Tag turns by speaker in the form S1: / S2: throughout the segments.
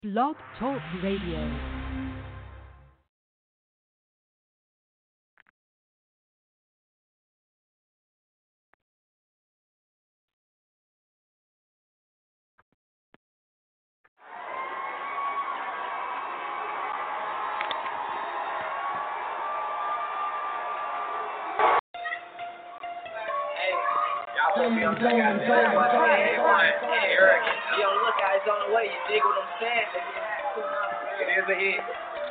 S1: Blog Talk Radio.
S2: Yo, look, guys, on the way. You dig what I'm saying? It is a hit.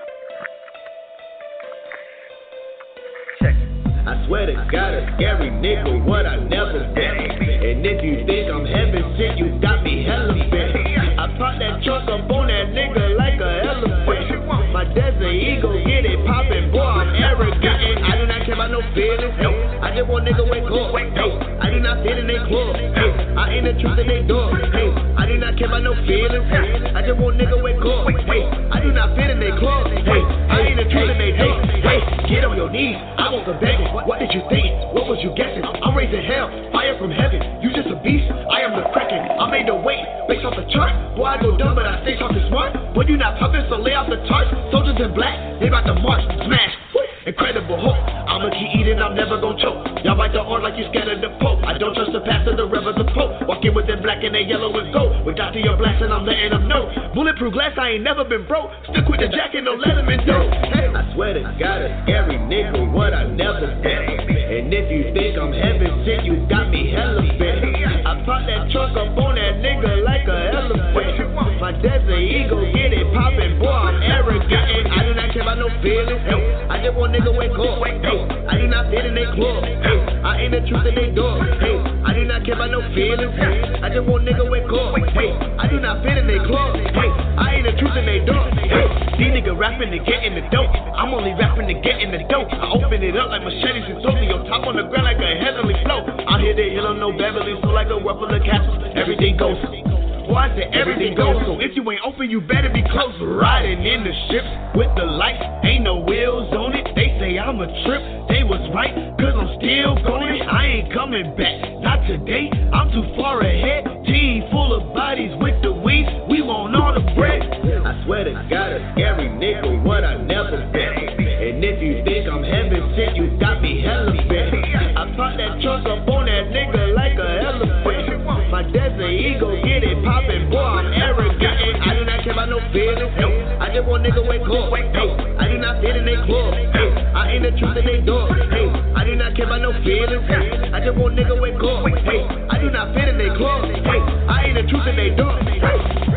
S2: Check it.
S3: I swear to God, a scary nigga, what I never been. And if you think I'm heaven sent, you got me hella bent. I pop that trunk up on that nigga like a elephant. My desert ego, get it poppin', boy, I'm arrogant. I do not care about no feelings, no. I just want nigga wake up, hey. I do not fit in they club, hey. I ain't the truth in they door, hey. I do not care about no feelings, hey. I just want nigga wake up, hey. I do not fit in they club, hey. I ain't the truth in they door, hey. Get on your knees, I want the begging. What did you think? What was you guessing? I'm raising hell, fire from heaven. You just a beast, I am the Kraken. I made the weight, based off the chart. Boy, I go dumb, but I stay talking smart. Boy, you not pumping, so lay off the tarts. Soldiers in black, they about to march, smash. Incredible hope, I'ma keep eating, I'm never gon' choke. Y'all bite the horn like you scared of the Pope. I don't trust the pastor, the reverend, the Pope. Walking with them black and they yellow and gold. With Dr. Your blast and I'm letting them know. Bulletproof glass, I ain't never been broke. Stick with the jacket, don't let them in dough. I swear to God, a scary nigga, what I never been. And if you think I'm heaven sent, you got me hella bent. I pop that trunk up on that nigga like a elephant. My desert ego, get it poppin', boy, I'm arrogant. I do not care about no feelings, no. I just want nigga wake up, hey. I do not fit in they club, hey. I ain't the truth in they door, hey. I do not care about no feelings, hey. I just want nigga wake up, hey. I do not fit in they club, hey. I ain't the truth in they door, hey. These niggas rapping to get in the dope. I'm only rapping to get in the dope. I open it up like machetes and throw me on top on the ground like a heavenly flow. Out here they hill on no Beverly, so like a ruffle of castles, everything goes. Boy, I said everything goes, so if you ain't open, you better be close. Riding in the ships with the lights, ain't no wheels on it. They say I'm a trip, they was right, cause I'm still going. I ain't coming back, not today, I'm too far ahead. Team full of bodies with the weeds, we want all the bread. I swear to God, a scary nigga, what I never been. And if you think I'm heaven sent, you got me hella bent. I pop that trunk up on that nigga like a elephant. My desert ego, get it poppin', boy, I'm arrogant. I do not care about no feelings, no. I just want nigga wake up, hey. I do not fit in they club, hey. I ain't the truth in they door, hey. I do not care about no feelings, hey. I just want nigga wake up, hey. I do not fit in they club, hey. I ain't the truth in they door, hey.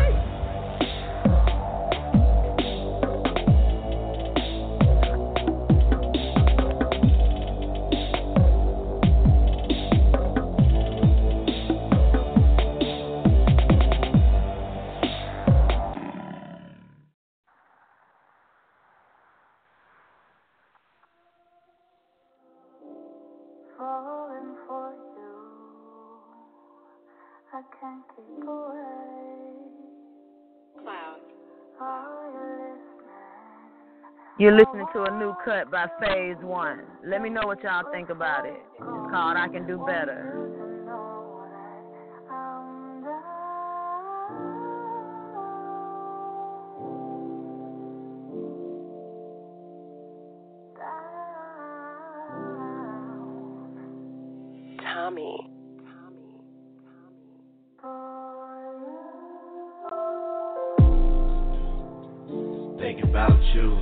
S4: You're listening to a new cut by Phase One. Let me know what y'all think about it. It's called I Can Do Better.
S5: Tommy.
S6: Thinking about you.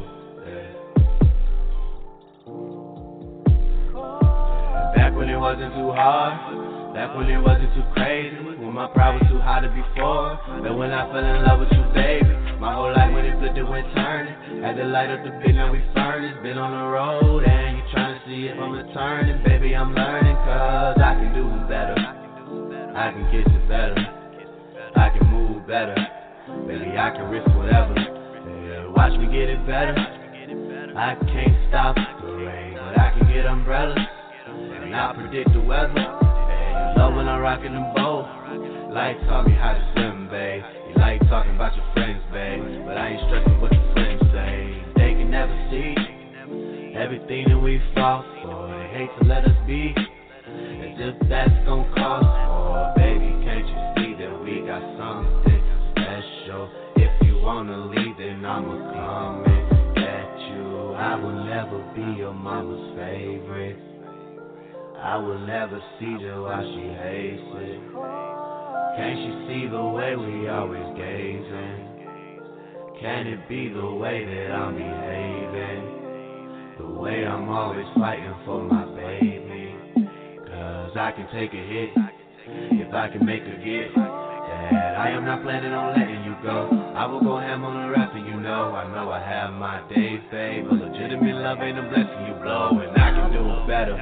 S6: Back when it wasn't too hard, back when it wasn't too crazy, when my pride was too high to be for, but when I fell in love with you, baby, my whole life when it flipped it went turning, had to light up the big now we furnace, been on the road and you trying to see if I'm returning, baby I'm learning cause I can do better, I can kiss it better, I can move better, baby I can risk whatever, yeah, watch me get it better, I can't stop the rain, but I can get umbrellas. And I predict the weather. And you love when I'm rocking them both. Like taught me how to swim, babe. You like talking about your friends, babe. But I ain't stressing what your friends say. They can never see everything that we fought for. They hate to let us be as if that's gon' cost. Oh, baby, can't you see that we got something special? If you wanna wanna leave, then I'ma come and get you. I will never be your mama's favorite. I will never see her while she hates it. Can't she see the way we always gazing? Can it be the way that I'm behaving? The way I'm always fighting for my baby. Cause I can take a hit if I can make her get that. I am not planning on letting you go. I will go ham on the rap and you know I have my days, babe. But legitimate love ain't a blessing you blow. And I can do it better.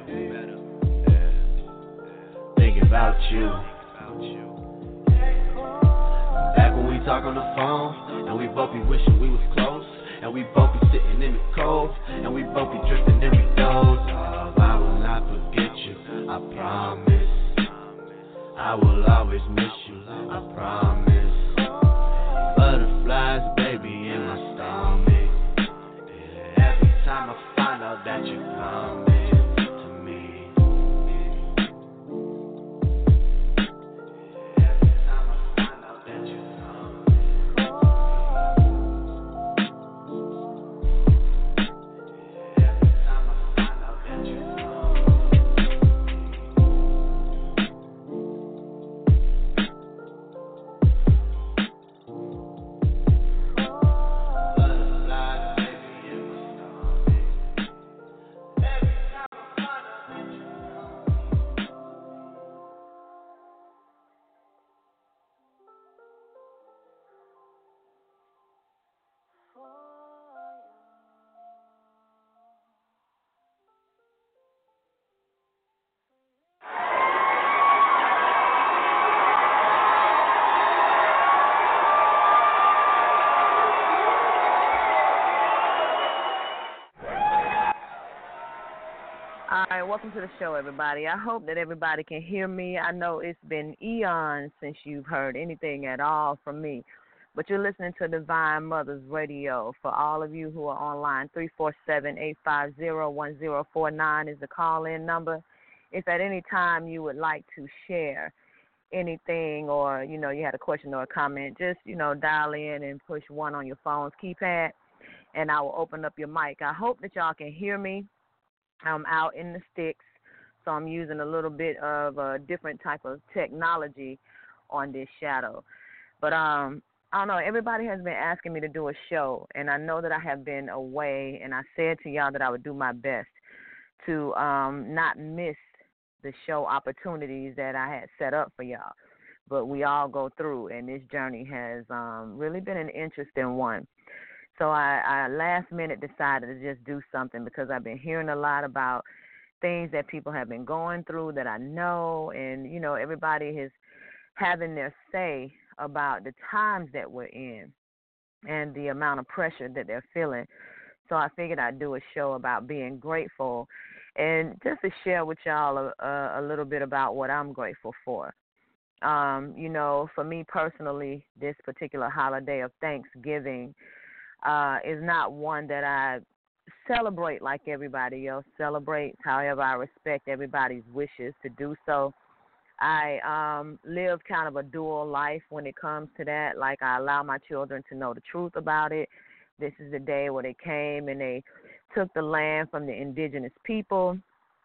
S6: Thinking about you. Back when we talk on the phone, and we both be wishing we was close, and we both be sitting in the cold, and we both be drifting and we doze off. I will not forget you, I promise. I will always miss you, I promise. Butterflies, baby, in my stomach. Yeah, every time I find out that you're coming to me. Every time I find out that you're
S4: All right, welcome to the show, everybody. I hope that everybody can hear me. I know it's been eons since you've heard anything at all from me, but you're listening to Divine Mothers Radio. For all of you who are online, 347-850-1049 is the call-in number. If at any time you would like to share anything or, you had a question or a comment, just, dial in and push 1 on your phone's keypad, and I will open up your mic. I hope that y'all can hear me. I'm out in the sticks, so I'm using a little bit of a different type of technology on this shadow. But I don't know, everybody has been asking me to do a show, and I know that I have been away, and I said to y'all that I would do my best to not miss the show opportunities that I had set up for y'all. But we all go through, and this journey has really been an interesting one. So I last minute decided to just do something because I've been hearing a lot about things that people have been going through that I know, and, everybody is having their say about the times that we're in and the amount of pressure that they're feeling. So I figured I'd do a show about being grateful and just to share with y'all a little bit about what I'm grateful for. For me personally, this particular holiday of Thanksgiving is not one that I celebrate like everybody else celebrates. However, I respect everybody's wishes to do so. I live kind of a dual life when it comes to that. Like, I allow my children to know the truth about it. This is the day where they came and they took the land from the indigenous people.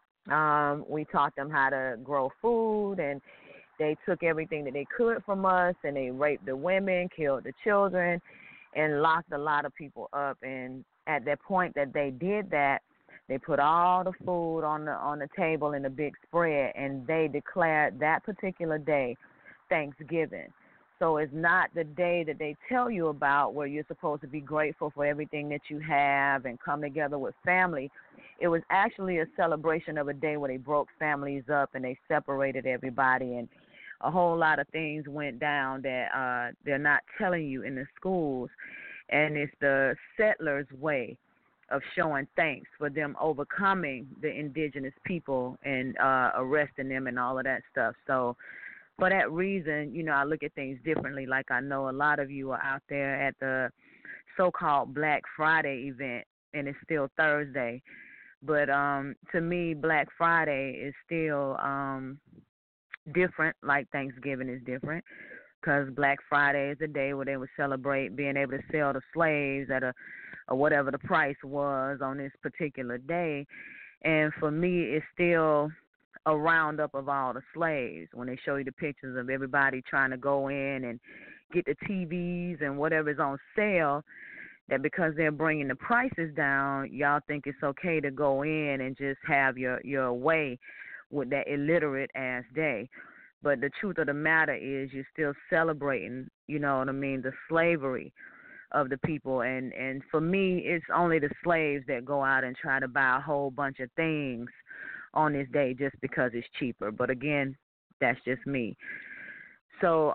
S4: We taught them how to grow food, and they took everything that they could from us, and they raped the women, killed the children, and locked a lot of people up. And at that point that they did that, they put all the food on the table in a big spread, and they declared that particular day Thanksgiving. So it's not the day that they tell you about where you're supposed to be grateful for everything that you have and come together with family. It was actually a celebration of a day where they broke families up and they separated everybody, and a whole lot of things went down that they're not telling you in the schools. And it's the settlers' way of showing thanks for them overcoming the indigenous people and arresting them and all of that stuff. So for that reason, I look at things differently. Like, I know a lot of you are out there at the so-called Black Friday event, and it's still Thursday. But to me, Black Friday is still different, like Thanksgiving is different. because Black Friday is the day where they would celebrate being able to sell the slaves at or whatever the price was on this particular day. And for me, it's still a roundup of all the slaves when they show you the pictures of everybody trying to go in and get the TVs and whatever is on sale, that because they're bringing the prices down, y'all think it's okay to go in and just have your way with that illiterate ass day. But the truth of the matter is you're still celebrating, you know what I mean, the slavery of the people. And for me, it's only the slaves that go out and try to buy a whole bunch of things on this day just because it's cheaper. But again, that's just me. So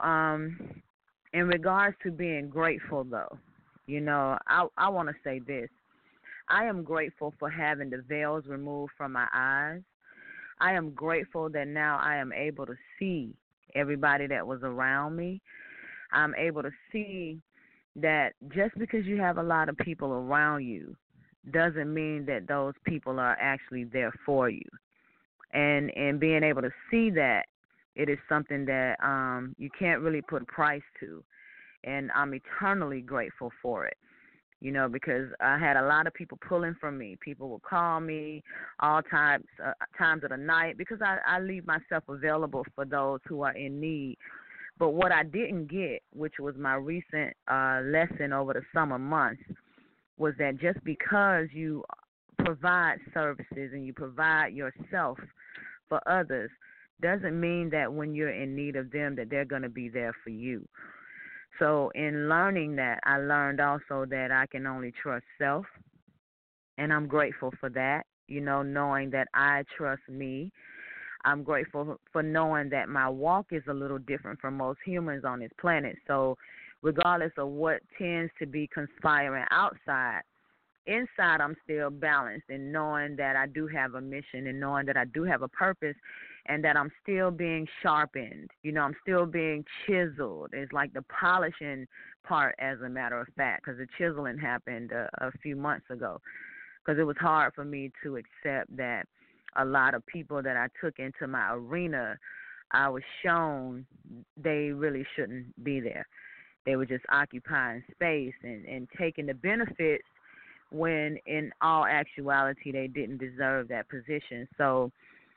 S4: in regards to being grateful, though, you know, I want to say this. I am grateful for having the veils removed from my eyes. I am grateful that now I am able to see everybody that was around me. I'm able to see that just because you have a lot of people around you doesn't mean that those people are actually there for you. And being able to see that, it is something that you can't really put a price to. And I'm eternally grateful for it, you know, because I had a lot of people pulling from me. People would call me all times of the night because I leave myself available for those who are in need. But what I didn't get, which was my recent lesson over the summer months, was that just because you provide services and you provide yourself for others doesn't mean that when you're in need of them that they're going to be there for you. So in learning that, I learned also that I can only trust self, and I'm grateful for that, you know, knowing that I trust me. I'm grateful for knowing that my walk is a little different from most humans on this planet. So regardless of what tends to be conspiring outside, inside I'm still balanced in knowing that I do have a mission and knowing that I do have a purpose and that I'm still being sharpened. You know, I'm still being chiseled. It's like the polishing part, as a matter of fact, because the chiseling happened a few months ago, because it was hard for me to accept that a lot of people that I took into my arena, I was shown they really shouldn't be there. They were just occupying space and taking the benefits when in all actuality they didn't deserve that position. So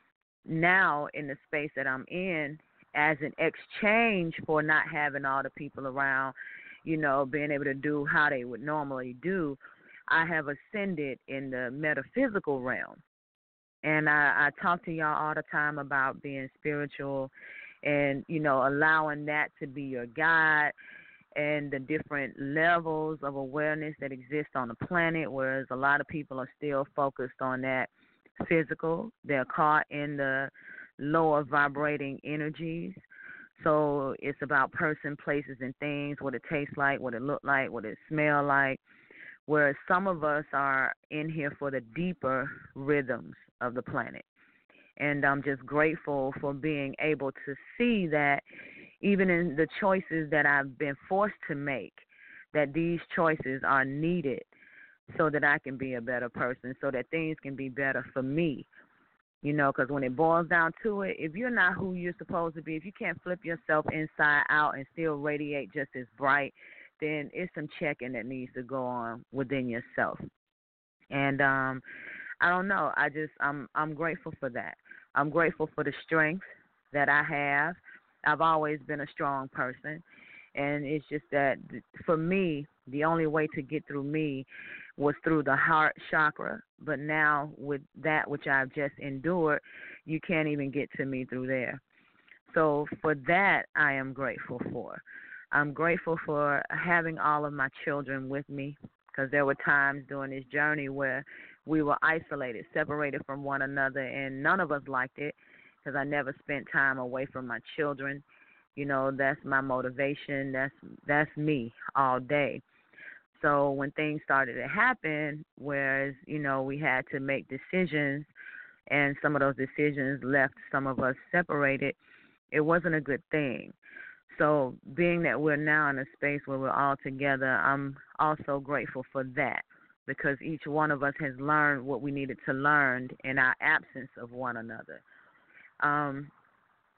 S4: now in the space that I'm in, as an exchange for not having all the people around, you know, being able to do how they would normally do, I have ascended in the metaphysical realm. And I talk to y'all all the time about being spiritual and, you know, allowing that to be your guide and the different levels of awareness that exist on the planet, whereas a lot of people are still focused on that physical. They're caught in the lower vibrating energies. So it's about person, places, and things, what it tastes like, what it look like, what it smell like, whereas some of us are in here for the deeper rhythms of the planet. And I'm just grateful for being able to see that even in the choices that I've been forced to make, that these choices are needed so that I can be a better person, so that things can be better for me. You know, because when it boils down to it, if you're not who you're supposed to be, if you can't flip yourself inside out and still radiate just as bright, then it's some checking that needs to go on within yourself. And I don't know. I'm grateful for that. I'm grateful for the strength that I have. I've always been a strong person, and it's just that for me, the only way to get through me was through the heart chakra. But now with that which I've just endured, you can't even get to me through there. So for that, I am grateful for. I'm grateful for having all of my children with me, because there were times during this journey where we were isolated, separated from one another, and none of us liked it, because I never spent time away from my children. You know, that's my motivation. That's me all day. So when things started to happen, whereas, you know, we had to make decisions, and some of those decisions left some of us separated, it wasn't a good thing. So being that we're now in a space where we're all together, I'm also grateful for that, because each one of us has learned what we needed to learn in our absence of one another.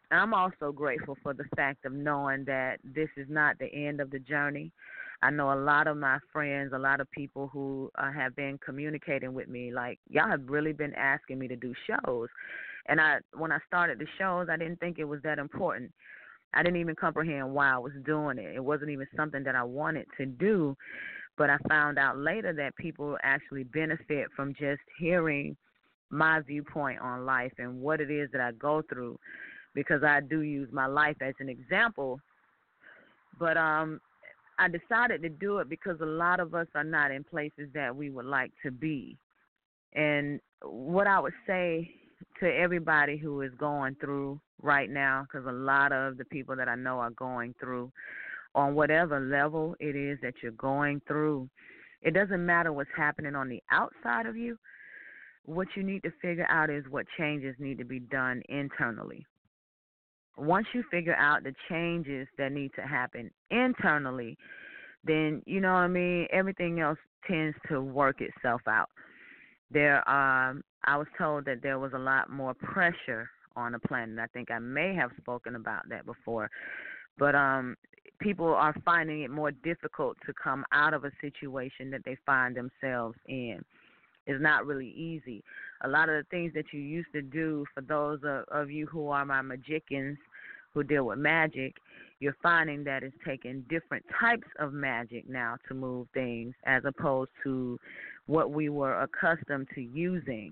S4: I'm also grateful for the fact of knowing that this is not the end of the journey. I know a lot of my friends, a lot of people who have been communicating with me, like, y'all have really been asking me to do shows. And when I started the shows, I didn't think it was that important. I didn't even comprehend why I was doing it. It wasn't even something that I wanted to do. But I found out later that people actually benefit from just hearing my viewpoint on life and what it is that I go through, because I do use my life as an example. But I decided to do it because a lot of us are not in places that we would like to be. And what I would say to everybody who is going through right now, because a lot of the people that I know are going through, on whatever level it is that you're going through, it doesn't matter what's happening on the outside of you. What you need to figure out is what changes need to be done internally. Once you figure out the changes that need to happen internally, then, you know what I mean, everything else tends to work itself out. I was told that there was a lot more pressure on the planet. I think I may have spoken about that before. But people are finding it more difficult to come out of a situation that they find themselves in. It's not really easy. A lot of the things that you used to do, for those of you who are my magicians who deal with magic, you're finding that it's taking different types of magic now to move things as opposed to what we were accustomed to using.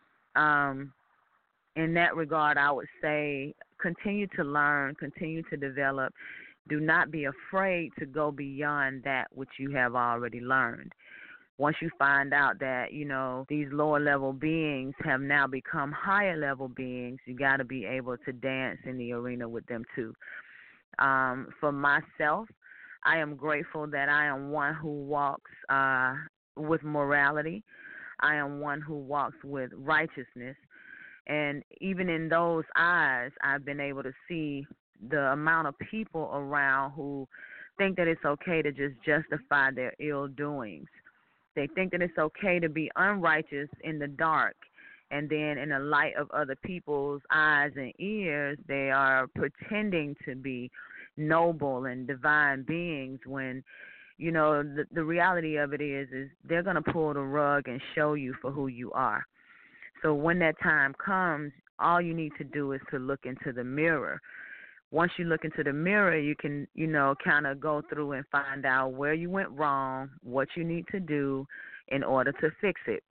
S4: In that regard, I would say continue to learn, continue to develop. Do not be afraid to go beyond that which you have already learned. Once you find out that, you know, these lower level beings have now become higher level beings, you got to be able to dance in the arena with them too. For myself, I am grateful that I am one who walks with morality. I am one who walks with righteousness. And even in those eyes, I've been able to see the amount of people around who think that it's okay to just justify their ill doings. They think that it's okay to be unrighteous in the dark, and then in the light of other people's eyes and ears, they are pretending to be noble and divine beings when, you know, the reality of it is they're going to pull the rug and show you for who you are. So when that time comes, all you need to do is to look into the mirror. Once you look into the mirror, you can, you know, kind of go through and find out where you went wrong, what you need to do in order to fix it.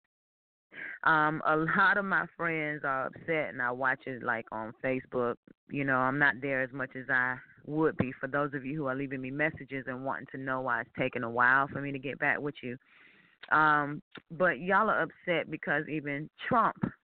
S4: A lot of my friends are upset, and I watch it like on Facebook. You know, I'm not there as much as I would be. For those of you who are leaving me messages and wanting to know why it's taking a while for me to get back with you. But y'all are upset because even Trump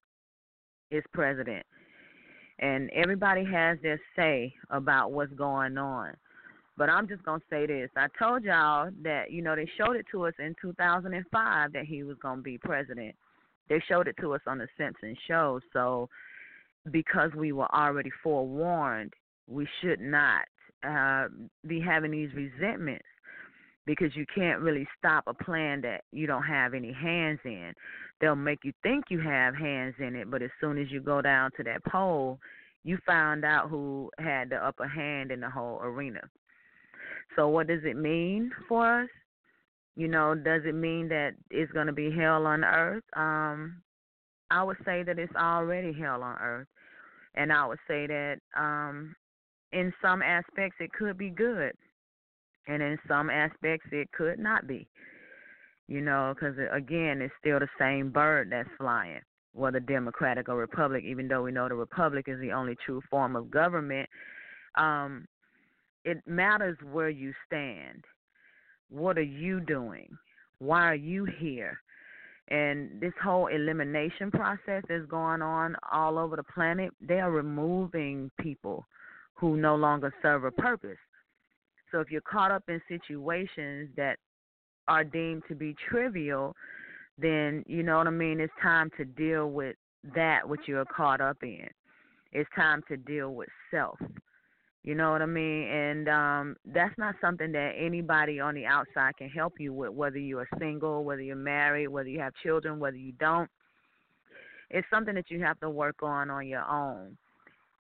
S4: is president. And everybody has their say about what's going on. But I'm just going to say this. I told y'all that, you know, they showed it to us in 2005 that he was going to be president. They showed it to us on the Simpsons show. So because we were already forewarned, we should not be having these resentments, because you can't really stop a plan that you don't have any hands in. They'll make you think you have hands in it, but as soon as you go down to that poll, you found out who had the upper hand in the whole arena. So what does it mean for us? You know, does it mean that it's going to be hell on earth? I would say that it's already hell on earth. And I would say that in some aspects it could be good. And in some aspects, it could not be, you know, because, again, it's still the same bird that's flying, whether Democratic or Republic, even though we know the Republic is the only true form of government. It matters where you stand. What are you doing? Why are you here? And this whole elimination process is going on all over the planet. They are removing people who no longer serve a purpose. So if you're caught up in situations that are deemed to be trivial, then, you know what I mean, it's time to deal with that which you're caught up in. It's time to deal with self. You know what I mean? And that's not something that anybody on the outside can help you with, whether you're single, whether you're married, whether you have children, whether you don't. It's something that you have to work on your own.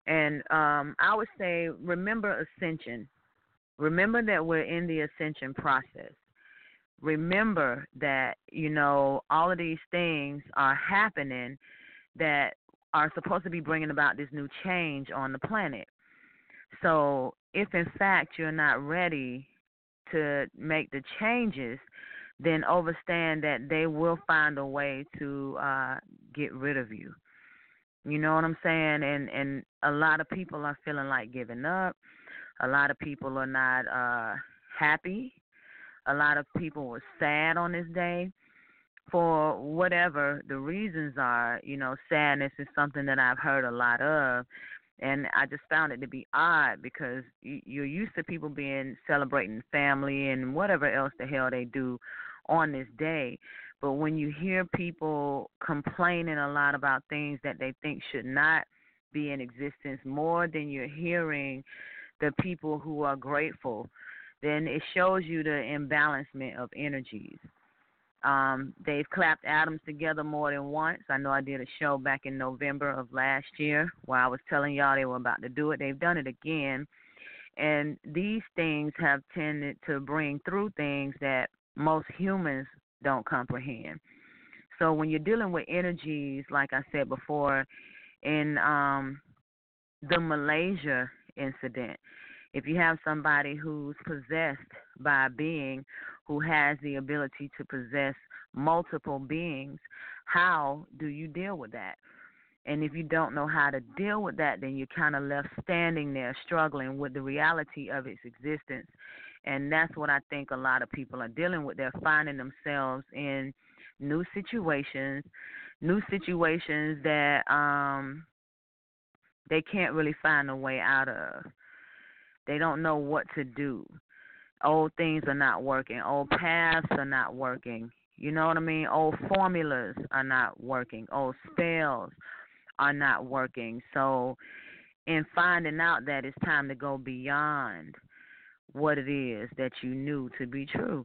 S4: And I would say, remember ascension. Remember that we're in the ascension process. Remember that, all of these things are happening that are supposed to be bringing about this new change on the planet. So if, in fact, you're not ready to make the changes, then understand that they will find a way to get rid of you. You know what I'm saying? And a lot of people are feeling like giving up. A lot of people are not happy. A lot of people were sad on this day for whatever the reasons are. Sadness is something that I've heard a lot of, and I just found it to be odd because you're used to people celebrating family and whatever else the hell they do on this day. But when you hear people complaining a lot about things that they think should not be in existence more than you're hearing the people who are grateful, then it shows you the imbalancement of energies. They've clapped atoms together more than once. I know I did a show back in November of last year where I was telling y'all they were about to do it. They've done it again. And these things have tended to bring through things that most humans don't comprehend. So when you're dealing with energies, like I said before, in the Malaysia incident, if you have somebody who's possessed by a being who has the ability to possess multiple beings, how do you deal with that? And if you don't know how to deal with that, then you're kind of left standing there struggling with the reality of its existence. And that's what I think a lot of people are dealing with. They're finding themselves in new situations that they can't really find a way out of. They don't know what to do. Old things are not working. Old paths are not working. You know what I mean? Old formulas are not working. Old spells are not working. So in finding out that it's time to go beyond what it is that you knew to be true.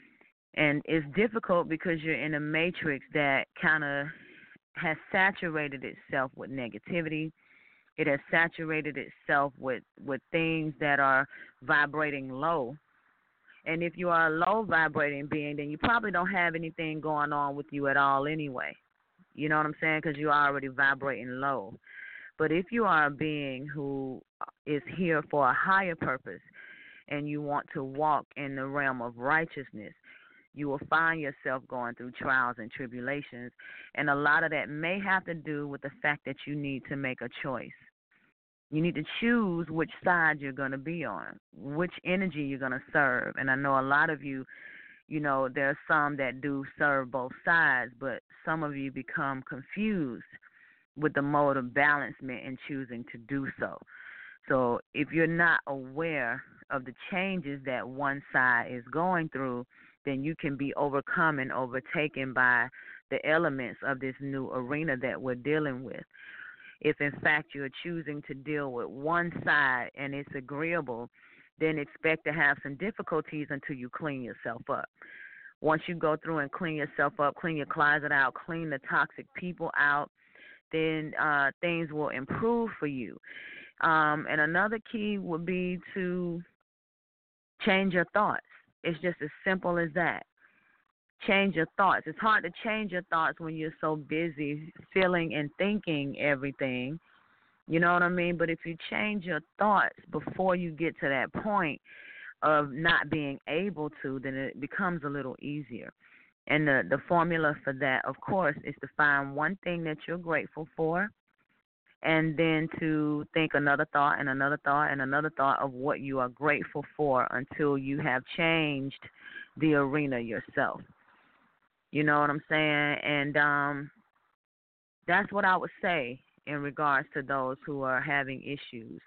S4: And it's difficult because you're in a matrix that kind of has saturated itself with negativity. It has saturated itself with things that are vibrating low. And if you are a low vibrating being, then you probably don't have anything going on with you at all anyway. You know what I'm saying? Because you're already vibrating low. But if you are a being who is here for a higher purpose and you want to walk in the realm of righteousness, you will find yourself going through trials and tribulations. And a lot of that may have to do with the fact that you need to make a choice. You need to choose which side you're going to be on, which energy you're going to serve. And I know a lot of you, there are some that do serve both sides, but some of you become confused with the mode of balancement in choosing to do so. So if you're not aware of the changes that one side is going through, then you can be overcome and overtaken by the elements of this new arena that we're dealing with. If, in fact, you're choosing to deal with one side and it's agreeable, then expect to have some difficulties until you clean yourself up. Once you go through and clean yourself up, clean your closet out, clean the toxic people out, then things will improve for you. And another key would be to change your thoughts. It's just as simple as that. Change your thoughts. It's hard to change your thoughts when you're so busy feeling and thinking everything. You know what I mean? But if you change your thoughts before you get to that point of not being able to, then it becomes a little easier. And the formula for that, of course, is to find one thing that you're grateful for, and then to think another thought and another thought and another thought of what you are grateful for until you have changed the arena yourself. You know what I'm saying? And that's what I would say in regards to those who are having issues.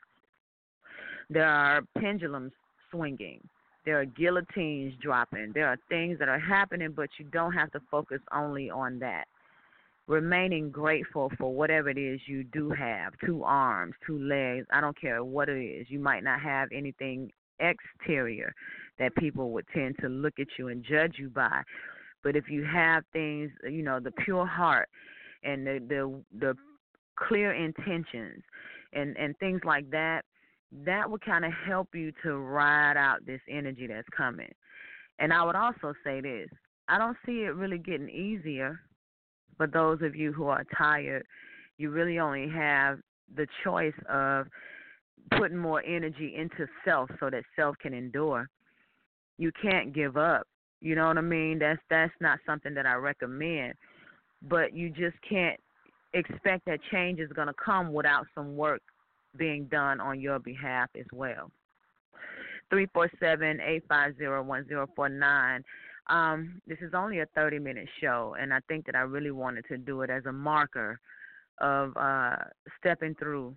S4: There are pendulums swinging. There are guillotines dropping. There are things that are happening, but you don't have to focus only on that. Remaining grateful for whatever it is you do have, 2 arms, 2 legs, I don't care what it is. You might not have anything exterior that people would tend to look at you and judge you by. But if you have things, the pure heart and the clear intentions and things like that, that would kind of help you to ride out this energy that's coming. And I would also say this, I don't see it really getting easier. For those of you who are tired, you really only have the choice of putting more energy into self so that self can endure. You can't give up. You know what I mean? That's not something that I recommend. But you just can't expect that change is going to come without some work being done on your behalf as well. 347-850-1049. This is only a 30-minute show, and I think that I really wanted to do it as a marker of stepping through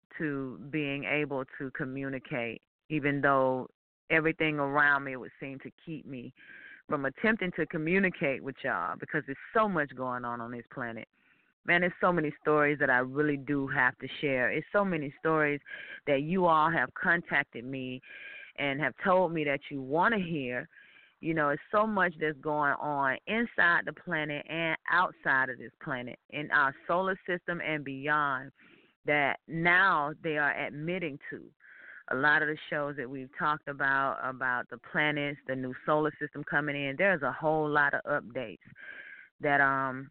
S4: to being able to communicate, even though everything around me would seem to keep me from attempting to communicate with y'all because there's so much going on this planet. Man, there's so many stories that I really do have to share. It's so many stories that you all have contacted me and have told me that you want to hear. You know, it's so much that's going on inside the planet and outside of this planet, in our solar system and beyond, that now they are admitting to. A lot of the shows that we've talked about the planets, the new solar system coming in, there's a whole lot of updates that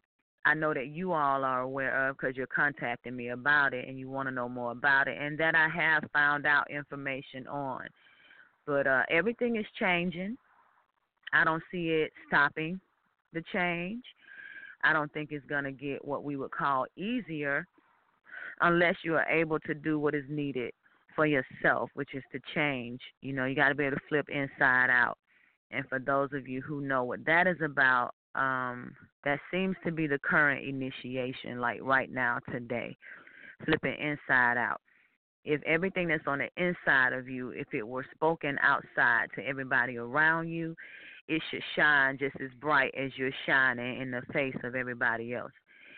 S4: I know that you all are aware of because you're contacting me about it and you want to know more about it, and that I have found out information on. But everything is changing. I don't see it stopping the change. I don't think it's going to get what we would call easier unless you are able to do what is needed for yourself, which is to change. You know, you got to be able to flip inside out. And for those of you who know what that is about, that seems to be the current initiation, like right now, today, flipping inside out. If everything that's on the inside of you, if it were spoken outside to everybody around you, it should shine just as bright as you're shining in the face of everybody else.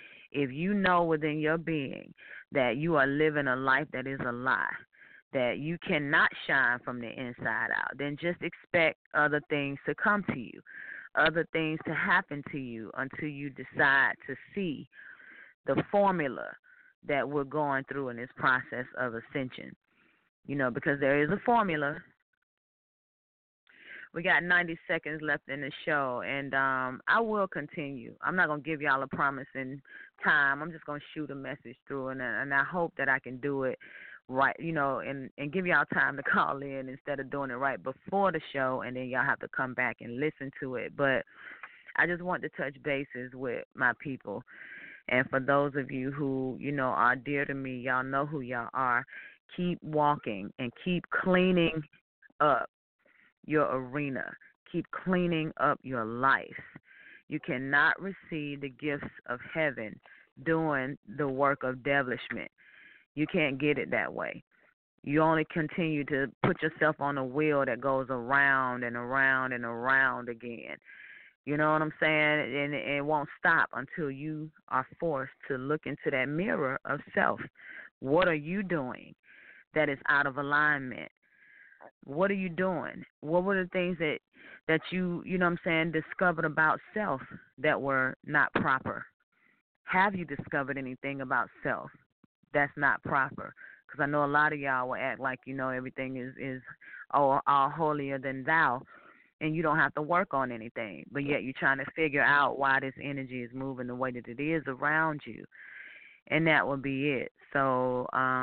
S4: If you know within your being that you are living a life that is a lie, that you cannot shine from the inside out, then just expect other things to come to you, other things to happen to you until you decide to see the formula that we're going through in this process of ascension. You know, because there is a formula. We got 90 seconds left in the show, and I will continue. I'm not going to give y'all a promise in time. I'm just going to shoot a message through, and I hope that I can do it right, you know, and give y'all time to call in instead of doing it right before the show, and then y'all have to come back and listen to it. But I just want to touch bases with my people. And for those of you who, you know, are dear to me, y'all know who y'all are. Keep walking and keep cleaning up your arena. Keep cleaning up your life. You cannot receive the gifts of heaven doing the work of devilishment. You can't get it that way. You only continue to put yourself on a wheel that goes around and around and around again. You know what I'm saying? And it won't stop until you are forced to look into that mirror of self. What are you doing that is out of alignment? What are you doing? What were the things that you know what I'm saying, discovered about self that were not proper? Have you discovered anything about self that's not proper? Because I know a lot of y'all will act like, you know, everything is all holier than thou, and you don't have to work on anything. But yet you're trying to figure out why this energy is moving the way that it is around you. And that would be it. So,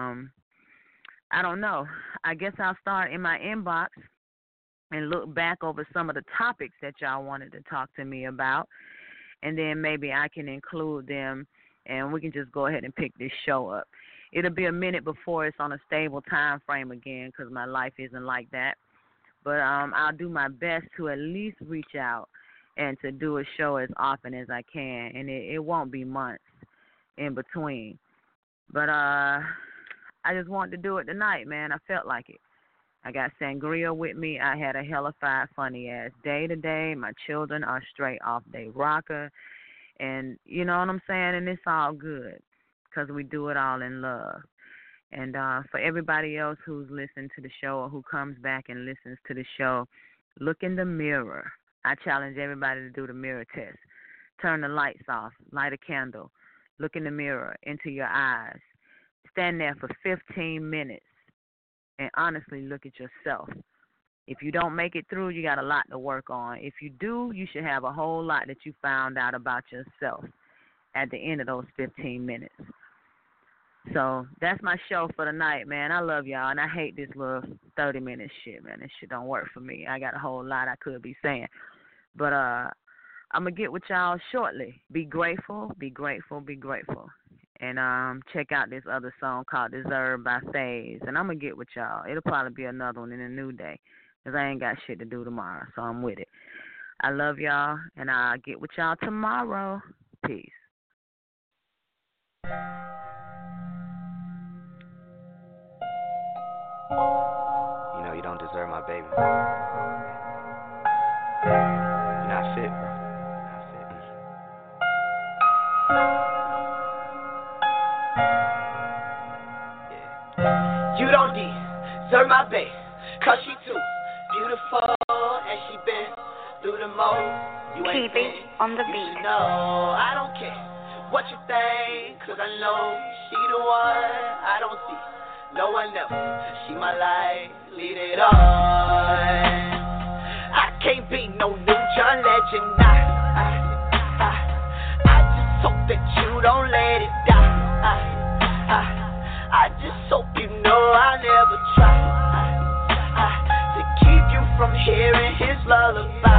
S4: I don't know. I guess I'll start in my inbox and look back over some of the topics that y'all wanted to talk to me about. And then maybe I can include them, and we can just go ahead and pick this show up. It'll be a minute before it's on a stable time frame again because my life isn't like that. But I'll do my best to at least reach out and to do a show as often as I can. And it won't be months in between. But I just wanted to do it tonight, man. I felt like it. I got sangria with me. I had a hellified funny-ass day today. My children are straight off their rocker. And you know what I'm saying? And it's all good because we do it all in love. And for everybody else who's listened to the show or who comes back and listens to the show, look in the mirror. I challenge everybody to do the mirror test. Turn the lights off. Light a candle. Look in the mirror, into your eyes. stand there for 15 minutes and honestly look at yourself. If you don't make it through, you got a lot to work on. If you do, you should have a whole lot that you found out about yourself at the end of those 15 minutes. So that's my show for tonight, man. I love y'all, and I hate this little 30-minute shit, man. This shit don't work for me. I got a whole lot I could be saying. But I'm going to get with y'all shortly. Be grateful, be grateful, be grateful. And check out this other song called Deserve by FaZe. And I'm going to get with y'all. It'll probably be another one in a new day because I ain't got shit to do tomorrow, so I'm with it. I love y'all, and I'll get with y'all tomorrow. Peace.
S5: You know you don't deserve my baby. You're not fit, bro.
S2: You don't deserve my babe, cause she too beautiful and she been through the most. You ain't been
S7: on the
S2: you
S7: beat.
S2: should know I don't care what you think, cause I know she the one I don't see. No one else, she my life, lead it on. I can't be no new John Legend, I just hope that you don't let it die. I just hope you know I'll never try to keep you from hearing his lullaby.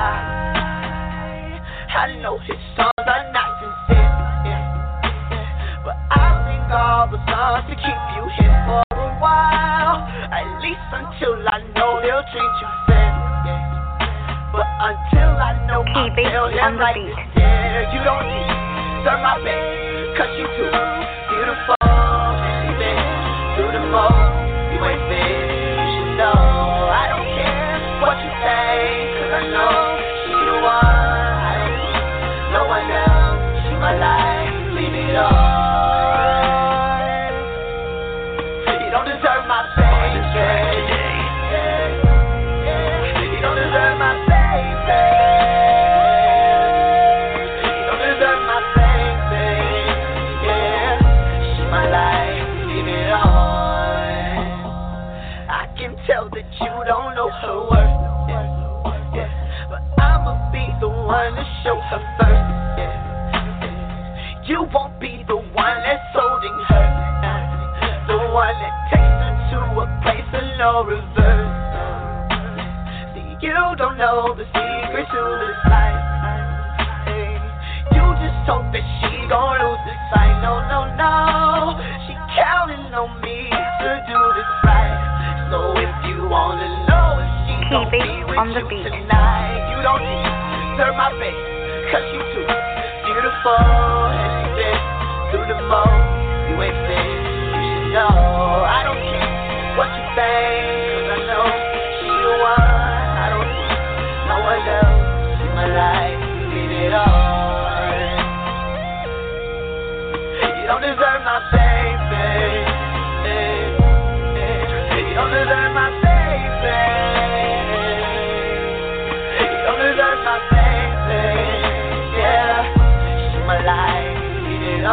S2: I know his songs are not sincere, but I'll sing all the songs to keep you here for a while, at least until I know he'll treat you fair. But until I know I'll tell him like this, yeah, you don't deserve my babe, cause you too beautiful. Through the most, you ain't been, you should know. I don't care what you say, cause I know she the one. I don't need no one else. She my life, leave it on. You don't deserve my baby. You don't deserve my baby. You don't deserve my baby. Yeah, she my life. I can tell that you don't know her worth, but I'ma be the one to show her first. You won't be the one that's holding her, the one that takes her to a place of no reverse. See, you don't know the secret to this life. You just hope that she gon' lose this fight. No, no, no. She counting on me to do this right. So if you wanna know if she gon' be with you tonight, you don't deserve my babe, cause you too beautiful and she been through the most. You ain't been, you should know. I don't care what you think, cause I know she the one. I don't need no one else. She my life, leave it on. You don't deserve my baby. You don't deserve my baby. You don't deserve my baby. Yeah, she my life, leave it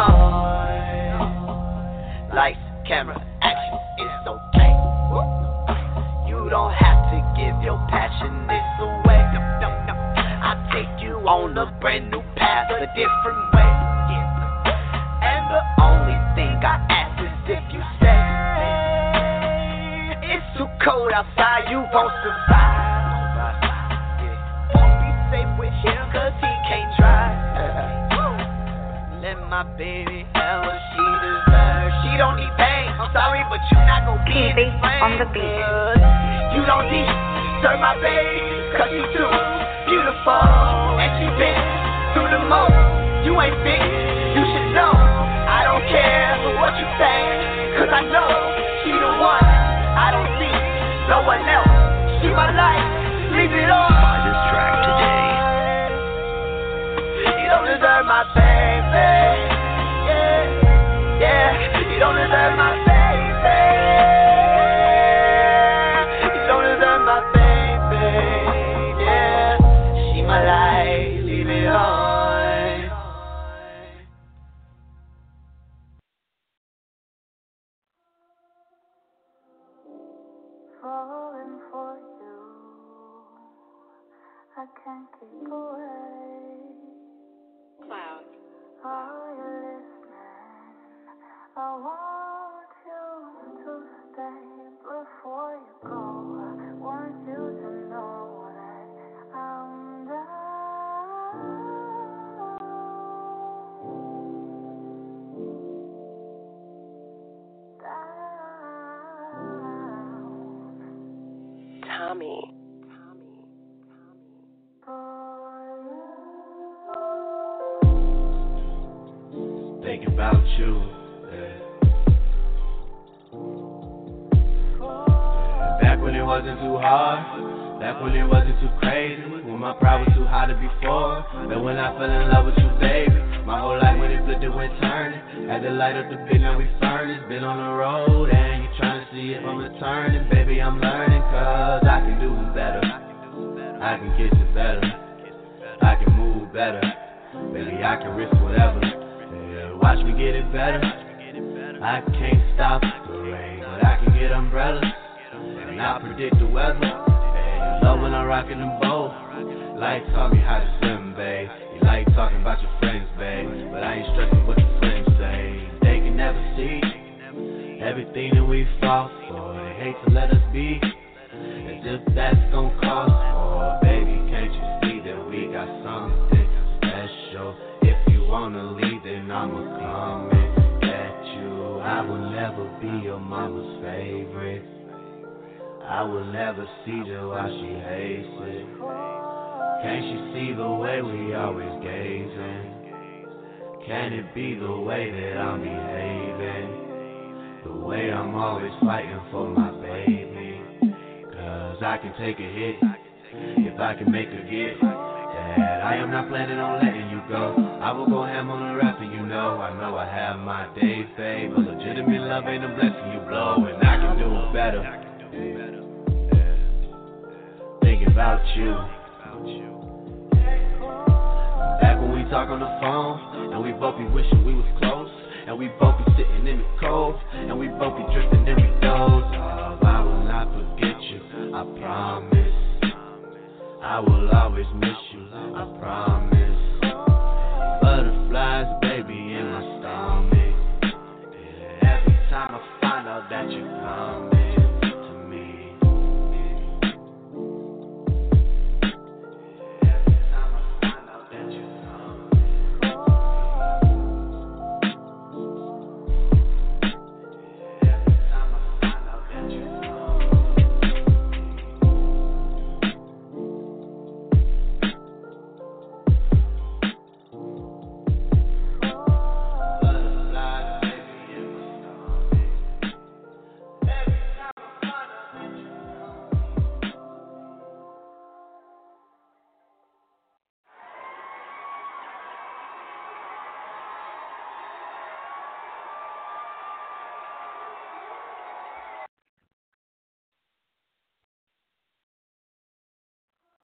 S2: on. Lights, camera, action, it's okay. You don't have to give your passion this away. I take you on a brand new path, a different way. And the only thing I ask is if you say it's too cold outside, you won't survive. Won't be safe with him cause he can't drive. Let my baby have what she deserves. She don't need pain, I'm sorry, but you not gon' be in this on the beat. You don't deserve my baby, cause you too beautiful. And she been through the most. You ain't been, you should know. I don't care what you say, cause I know she the one. I don't see no one else. She my life, leave it on.
S8: Buy this track today.
S2: You don't deserve my baby. Yeah, yeah. You don't deserve my baby. You don't deserve my baby. Yeah, she my life, leave it on.
S6: you. Back when it wasn't too hard, back when it wasn't too crazy, when my pride was too high to be for. But when I fell in love with you, baby, my whole life when it flipped, it went turning. Had to light up the big, now we furnace. Been on the road and you tryna see if I'm returning. Baby, I'm learning, cause I can do better. I can kiss it better. I can move better. Baby, I can risk whatever. Yeah, watch me get it better. I can't stop the rain, but I can get umbrellas. And I predict the weather. And you love when I'm rocking them both. Like taught me how to swim, babe. You like talking about your friends, babe. But I ain't stressing what your friends say. They can never see everything that we fought for. They hate to let us be as if that's gon' cost more. Baby, can't you see that we got something special? If you wanna leave, then I'ma come and get you. I will never be your mama's favorite. I will never see her while she hates it. Can't she see the way we always gazing? Can it be the way that I'm behaving? The way I'm always fighting for my baby. Cause I can take a hit if I can make her get that. I am not planning on letting you go. I will go ham on the rap and you know I have my days, babe. But legitimate love ain't a blessing you blow. And I can do it better. Thinking about you. Back when we talk on the phone, and we both be wishing we was close, and we both be sitting in the cold, and we both be drifting and we doze. Oh, I will not forget you, I promise. I will always miss you, I